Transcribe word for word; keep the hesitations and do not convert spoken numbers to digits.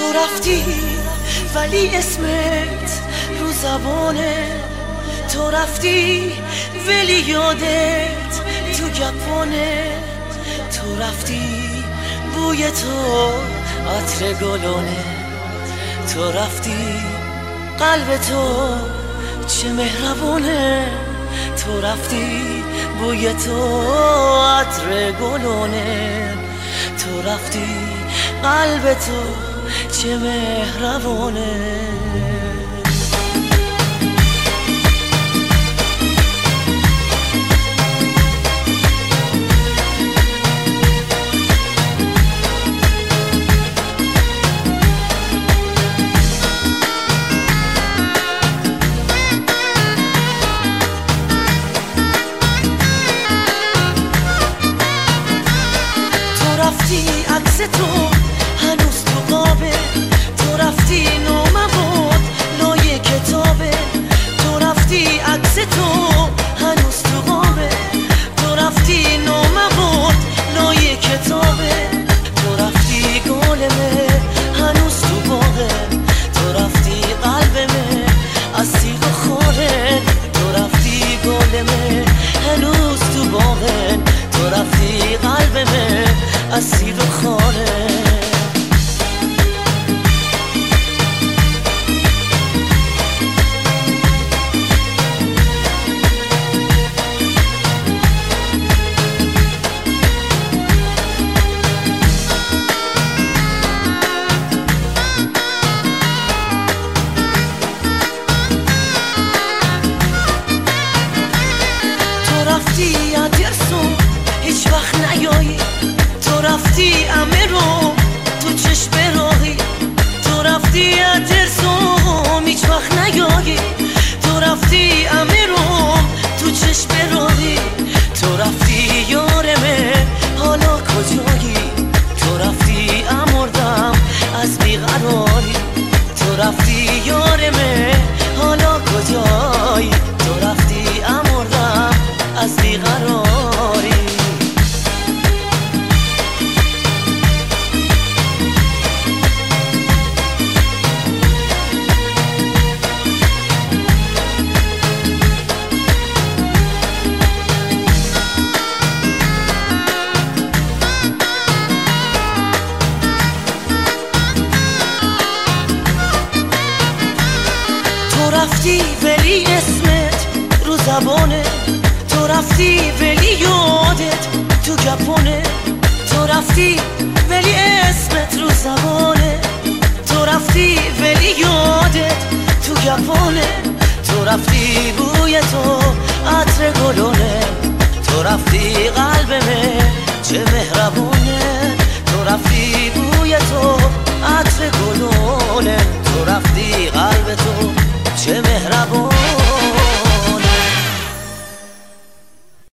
رفتی ولی اسمت رو زبانه، تو رفتی ولی یادت تو گپانه، تو رفتی بوی تو عطر گلانه، تو رفتی قلب تو چه مهربانه، تو رفتی بوی تو عطر گلانه، تو رفتی قلب تو چه مهربانه. عکس تو هنوز تو قابه، تو رفتی نامباد لای کتابه، تو رفتی عکس تو هنوز تو قابه، تو رفتی نامباد لای کتابه، تو رفتی گلمه هنوز تو باغه، تو رفتی قلبمه از سیب خوره، تو رفتی گلمه هنوز تو باغه، تو رفتی قلبمه اسیر و خاره. تو رفتی ادرسو هیچ وقت نیایی، تو رفتی امه رو تو چشم راهی، تو رفتی اترسوم هیچ وقت نیایی، تو رفتی امه رو تو چشم راهی، تو رفتی یارمه حالا کجایی، تو رفتی امردم از بیقراری، تو رفتی یارمه حالا کجایی، تو رفتی امردم از بیقراری. تو رفتی ولی اسمت رو زبانه، تو رفتی ولی یادت تو گپانه، تو رفتی ولی اسمت رو زبانه، تو رفتی ولی یادت تو گپانه، تو رفتی بوی تو عطر گلانه، تو رفتی قلبمه چه مهربونه، تو رفتی بوی تو عطر گلانه، تو رفتی قلب تو چه مهربون.